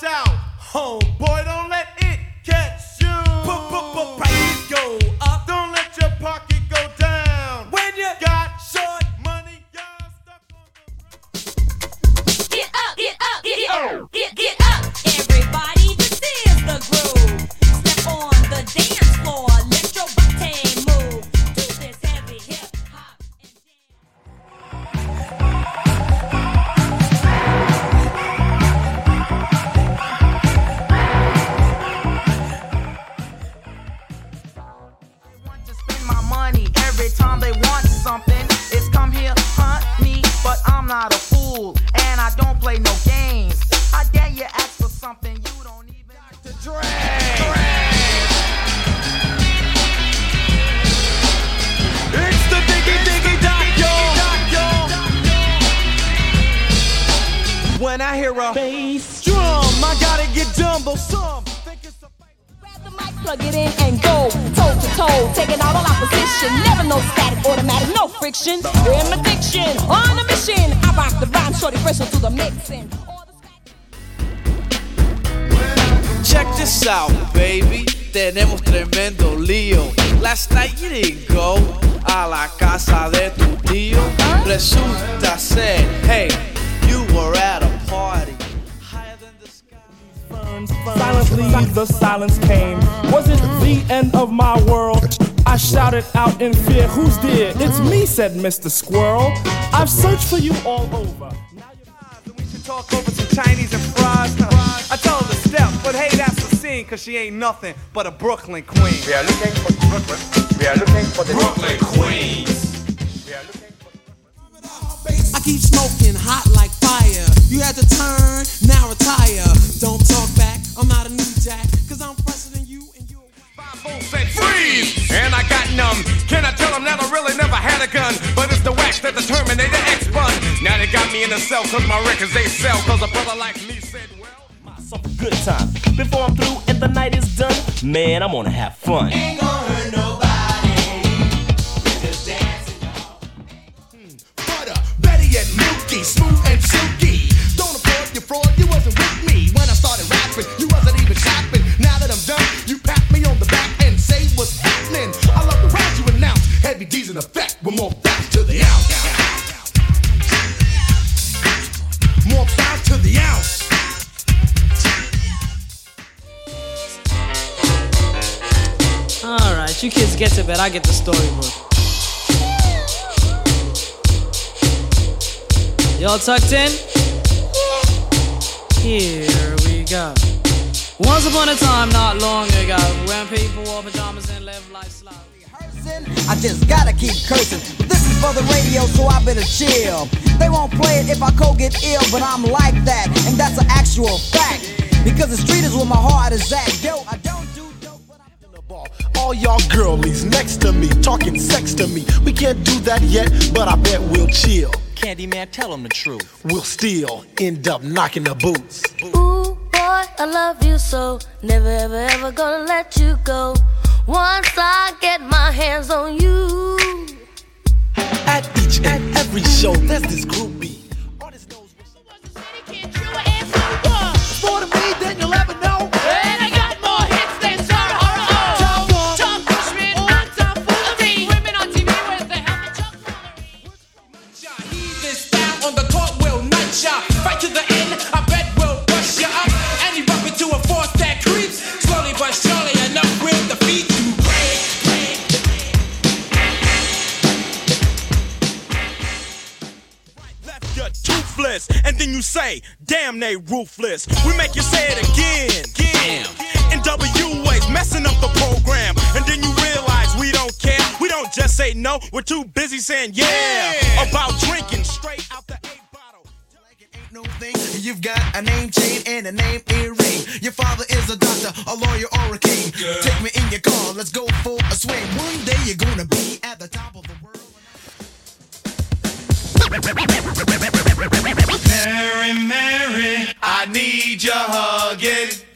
watch out. Homeboy, don't let it catch you. Prices go up. Don't let your pocket go down. When you got short money, y'all stuck on the Get up, get up, get up, get up. Everybody, this is the groove. Step on the dance floor, let your body move. Do this heavy hip hop and Want to spend my money every time they want something. It's come here, hunt me, but I'm not a fool, and I don't play no games. I dare you ask for something you don't even have to It's the diggy doc, yo. When I hear a bass drum, I gotta get dumbo some. grab the mic, plug it in and go toe to toe, taking out all opposition. Never no static, automatic, no friction. In my diction, on a mission. I rock the rhyme, shorty, fresh to the mixing. Check this out, baby. Tenemos tremendo lío. Last night you didn't go a la casa de tu tío. Resulta ser, hey, you were at a party higher than the sky. Silently, the silence came. Was it the end of my world? I shouted out in fear, who's there? It's me, said Mr. Squirrel. I've searched for you all over. We should talk over some Chinese and fries. I told her to step, but hey, that's the scene, cause she ain't nothing but a Brooklyn queen. We are looking for Brooklyn. We are looking for the Brooklyn Queens. We are looking for I keep smoking hot like fire. You had to turn, now retire. Don't talk back, I'm not a new jack. Cause I'm fresher than you and you. 5-0 said freeze, and I got numb. Can I tell them that I really never had a gun? But it's the wax that the Terminator X spun. Now they got me in the cell cause my records they sell. Cause a brother like me said, well, Myself a good time. Before I'm through and the night is done, man, I'm gonna have fun. Ain't gonna hurt nobody. We're just dancing. Butter, Betty and Milky, smooth and silky. Don't afford your fraud, you wasn't with me when I started rapping. You wasn't even clapping. Now that I'm done, you pat me on the back and say what's happening. I love the rhymes you announce. Heavy D's in effect with more facts to the ounce. More pounds to the ounce. Alright, you kids get to bed, I get the storybook. Y'all tucked in? Here we go. Once upon a time, not long ago, when people wore pajamas and lived life slow. I just gotta keep cursing. But this is for the radio, so I better chill. They won't play it if I get ill, but I'm like that, and that's an actual fact. Because the street is where my heart is at. Yo, I don't do dope, but I'm in the ball. All y'all girlies next to me, talking sex to me. We can't do that yet, but I bet we'll chill. Candyman, tell him the truth. We'll still end up knocking the boots. Ooh, boy, I love you so. Never, ever, ever gonna let you go. Once I get my hands on you. At each and every show, there's this groupie. Artist knows more to me than you'll ever know. And I got more hits than Sarah Horror. Tom Bushman, on Tom Foolery. Women on TV with the help of Chuck Foolery. Heed this down on the court, will not ya. Fight to the end, I bet we'll bust ya up. And you bump into a force that creeps. Slowly but surely, enough with the feet to break. Left you toothless, and then you say, damn, they ruthless. We make you say it again. In W ways, messing up the program. And then you realize we don't care. We don't just say no, we're too busy saying yeah. About drinking straight out the 8 bottle. like it ain't no thing. You've got a name chain and a name earring. Your father is a doctor, a lawyer, or a king. Take me in your car, let's go for a swing. One day you're gonna be at the top of the world. Mary, Mary, I need your hugging.